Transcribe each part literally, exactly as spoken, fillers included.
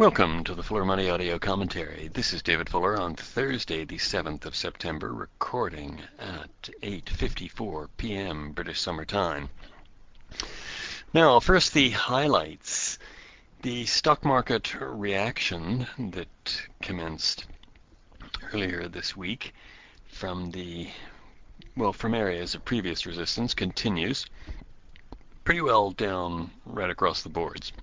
Welcome to the Fuller Money Audio Commentary. This is David Fuller on Thursday, the seventh of September, recording at eight fifty-four p m British Summer Time. Now, first the highlights. The stock market reaction that commenced earlier this week from the, well, from areas of previous resistance continues pretty well down right across the boards.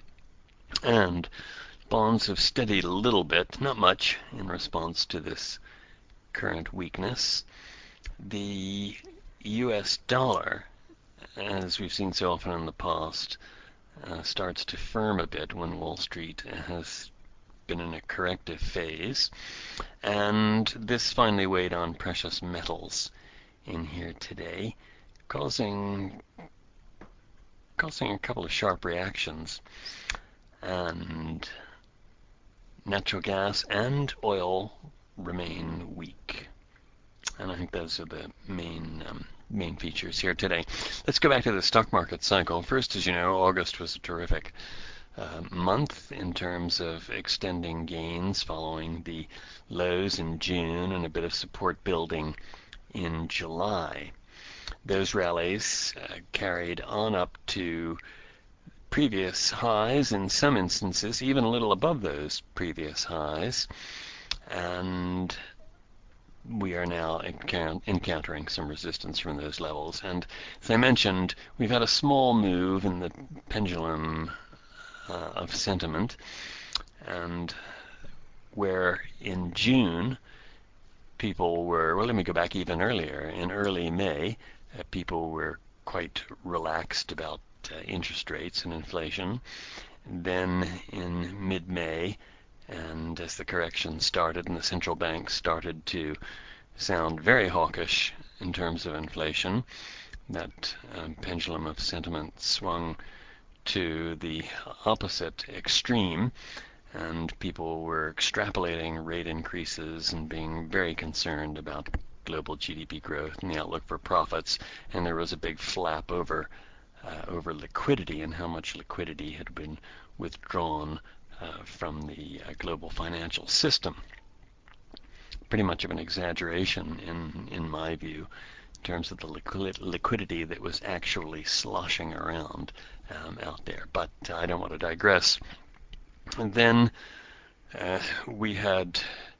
And bonds have steadied a little bit, not much, in response to this current weakness. The U S dollar, as we've seen so often in the past, uh, starts to firm a bit when Wall Street has been in a corrective phase. And this finally weighed on precious metals in here today, causing, causing a couple of sharp reactions. And natural gas and oil remain weak. And I think those are the main um, main features here today. Let's go back to the stock market cycle. First, as you know, August was a terrific uh, month in terms of extending gains following the lows in June and a bit of support building in July. Those rallies uh, carried on up to previous highs, in some instances even a little above those previous highs, and we are now encountering some resistance from those levels. And as I mentioned, we've had a small move in the pendulum uh, of sentiment, and where in June people were, well, let me go back even earlier. In early May, uh, people were quite relaxed about Uh, interest rates and inflation. Then in mid-May, and as the correction started and the central banks started to sound very hawkish in terms of inflation, that um, pendulum of sentiment swung to the opposite extreme, and people were extrapolating rate increases and being very concerned about global G D P growth and the outlook for profits, and there was a big flap over Uh, over liquidity and how much liquidity had been withdrawn uh, from the uh, global financial system. Pretty much of an exaggeration in, in my view, in terms of the liquid, liquidity that was actually sloshing around um, out there. But uh, I don't want to digress. And then uh, we had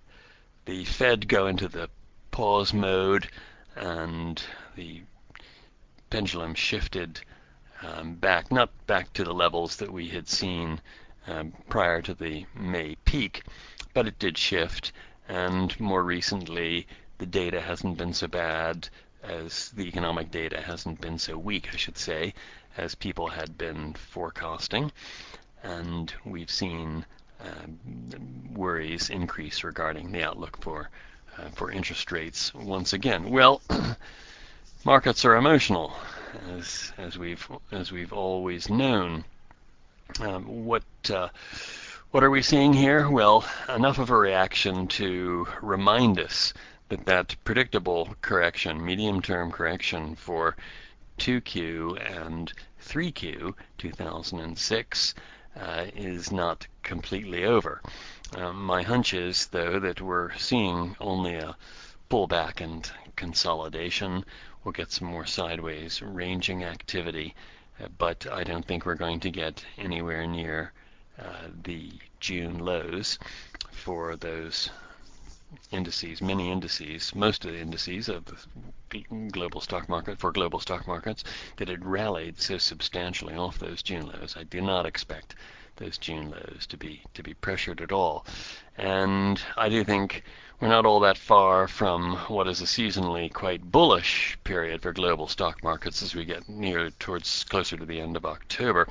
the Fed go into the pause mode, and the pendulum shifted Um, back, not back to the levels that we had seen um, prior to the May peak, but it did shift, and more recently the data hasn't been so bad, as the economic data hasn't been so weak, I should say, as people had been forecasting, and we've seen uh, worries increase regarding the outlook for uh, for interest rates once again. Well, markets are emotional, as as we've as we've always known. Um, what uh, what are we seeing here? Well, enough of a reaction to remind us that that predictable correction, medium-term correction for two Q and three Q two thousand six uh, is not completely over. Um, my hunch is, though, that we're seeing only a pullback and consolidation. We'll get some more sideways ranging activity, uh, but I don't think we're going to get anywhere near uh, the June lows for those indices, many indices, most of the indices of the global stock market, for global stock markets, that had rallied so substantially off those June lows. I do not expect those June lows to be to be pressured at all. And I do think we're not all that far from what is a seasonally quite bullish period for global stock markets as we get near towards closer to the end of October.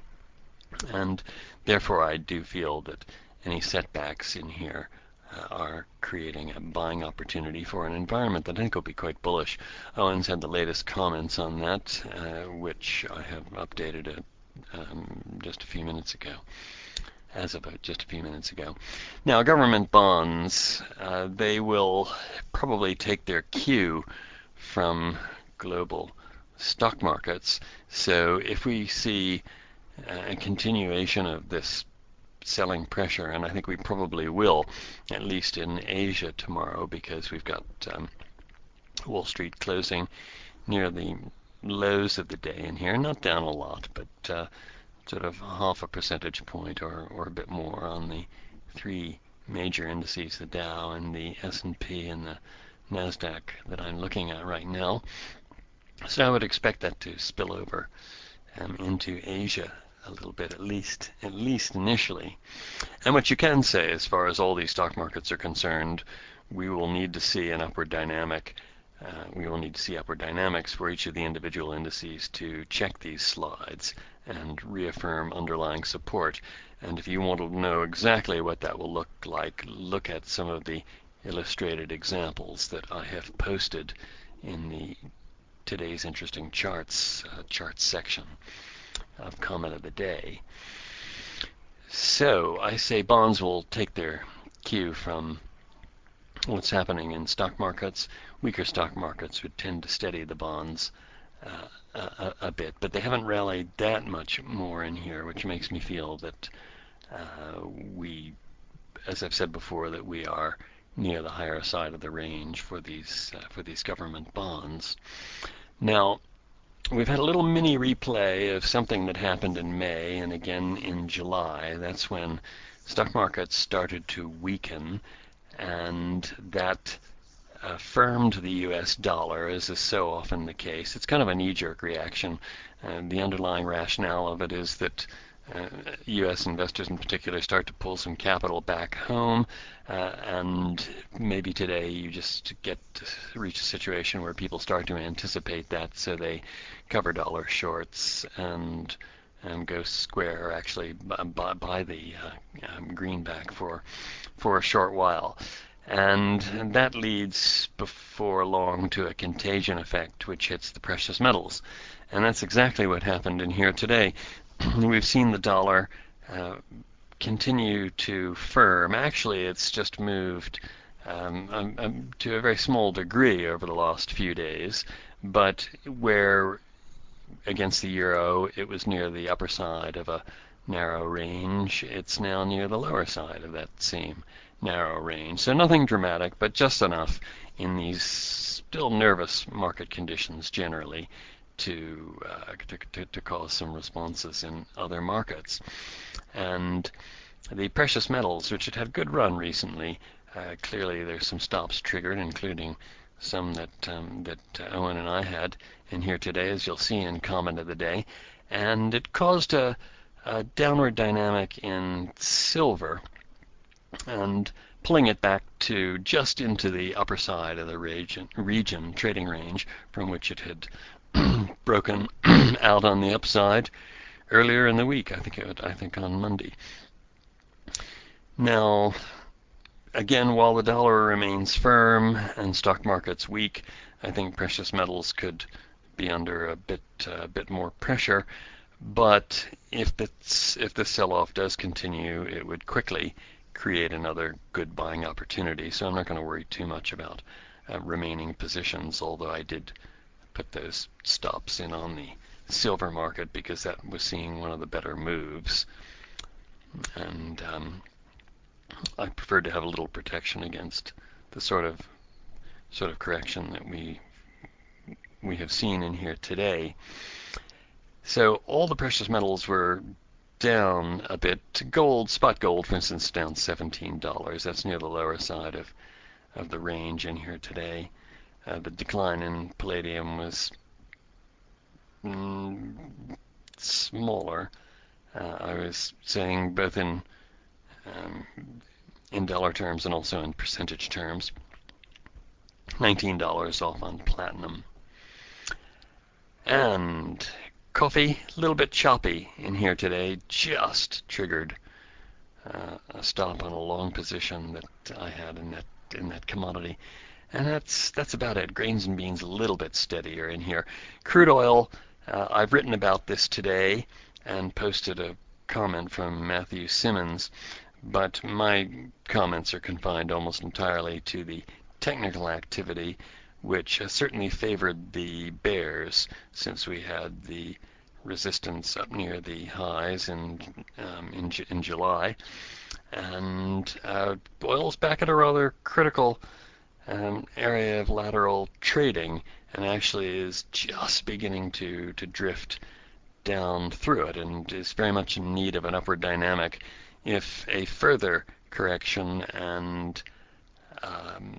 And therefore I do feel that any setbacks in here uh, are creating a buying opportunity for an environment that I think will be quite bullish. Owens had the latest comments on that, uh, which I have updated it um, just a few minutes ago. As of just a few minutes ago. Now, government bonds, uh, they will probably take their cue from global stock markets. So if we see a continuation of this selling pressure, and I think we probably will, at least in Asia tomorrow, because we've got um, Wall Street closing near the lows of the day in here, not down a lot, but uh, sort of half a percentage point or, or a bit more on the three major indices, the Dow and the S and P and the NASDAQ that I'm looking at right now. So I would expect that to spill over um, into Asia a little bit, at least, at least initially. And what you can say, as far as all these stock markets are concerned, we will need to see an upward dynamic. Uh, we will need to see upward dynamics for each of the individual indices to check these slides and reaffirm underlying support. And if you want to know exactly what that will look like, look at some of the illustrated examples that I have posted in the today's interesting charts uh, charts section of Comment of the Day. So I say bonds will take their cue from what's happening in stock markets. Weaker stock markets would tend to steady the bonds uh, a, a bit, but they haven't rallied that much more in here, which makes me feel that uh, we, as I've said before, that we are near the higher side of the range for these uh, for these government bonds. Now, we've had a little mini replay of something that happened in May and again in July. That's when stock markets started to weaken, and that affirmed the U S dollar, as is so often the case. It's kind of a knee-jerk reaction. Uh, the underlying rationale of it is that uh, U S investors in particular start to pull some capital back home, uh, and maybe today you just get to reach a situation where people start to anticipate that, so they cover dollar shorts and and go square, or actually buy, buy the uh, um, greenback for for a short while. And that leads before long to a contagion effect which hits the precious metals. And that's exactly what happened in here today. We've seen the dollar uh, continue to firm. Actually, it's just moved um, um, um, to a very small degree over the last few days, but where against the euro it was near the upper side of a narrow range, it's now near the lower side of that same narrow range. So nothing dramatic, but just enough in these still nervous market conditions generally to, uh, to, to, to cause some responses in other markets. And the precious metals, which had had a good run recently, uh, clearly there's some stops triggered, including some that um, that uh, Owen and I had in here today, as you'll see in Comment of the Day. And it caused a, a downward dynamic in silver, and pulling it back to just into the upper side of the region, region trading range from which it had broken out on the upside earlier in the week. I think it, I think on Monday. Now, again, while the dollar remains firm and stock markets weak, I think precious metals could be under a bit a bit more pressure. But if this if the sell-off does continue, it would quickly create another good buying opportunity. So I'm not going to worry too much about uh, remaining positions, although I did put those stops in on the silver market because that was seeing one of the better moves. And um, I preferred to have a little protection against the sort of sort of correction that we we have seen in here today. So all the precious metals were down a bit. Gold, spot gold, for instance, down seventeen dollars. That's near the lower side of, of the range in here today. Uh, the decline in palladium was mm, smaller. Uh, I was saying both in um, in dollar terms and also in percentage terms. nineteen dollars off on platinum. And coffee, a little bit choppy in here today, just triggered uh, a stop on a long position that I had in that in that commodity. And that's that's about it. Grains and beans a little bit steadier in here. Crude oil, uh, I've written about this today and posted a comment from Matthew Simmons, but my comments are confined almost entirely to the technical activity, which has certainly favored the bears since we had the resistance up near the highs in um, in, in July, and uh, oil's back at a rather critical um, area of lateral trading, and actually is just beginning to to drift down through it, and is very much in need of an upward dynamic if a further correction and um,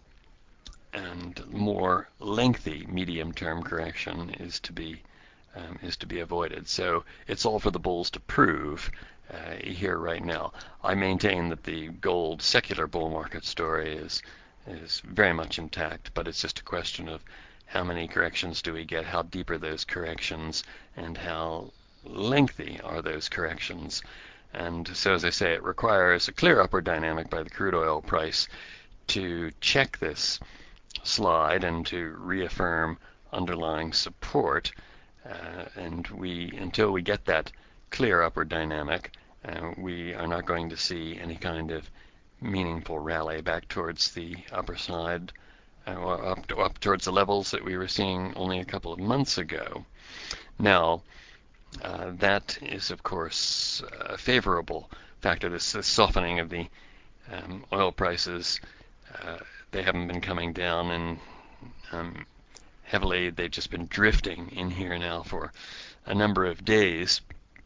and more lengthy medium-term correction is to be um, is to be avoided. So it's all for the bulls to prove uh, here right now. I maintain that the gold secular bull market story is is very much intact, but it's just a question of how many corrections do we get, how deep are those corrections, and how lengthy are those corrections. And so, as I say, it requires a clear upward dynamic by the crude oil price to check this slide and to reaffirm underlying support. Uh, and we, until we get that clear upward dynamic, uh, we are not going to see any kind of meaningful rally back towards the upper side, uh, or up, up towards the levels that we were seeing only a couple of months ago. Now, uh, that is, of course, a favorable factor, this, this softening of the um, oil prices. Uh, they haven't been coming down and um, heavily. They've just been drifting in here now for a number of days,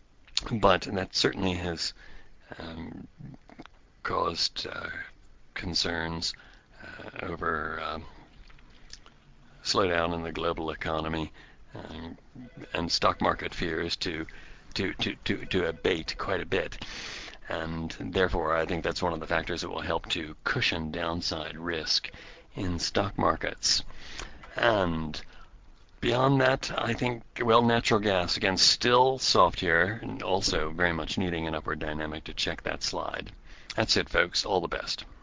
but that certainly has um, caused uh, concerns uh, over uh, slowdown in the global economy um, and stock market fears to, to, to, to, to abate quite a bit. And therefore, I think that's one of the factors that will help to cushion downside risk in stock markets. And beyond that, I think, well, natural gas, again, still soft here, and also very much needing an upward dynamic to check that slide. That's it, folks. All the best.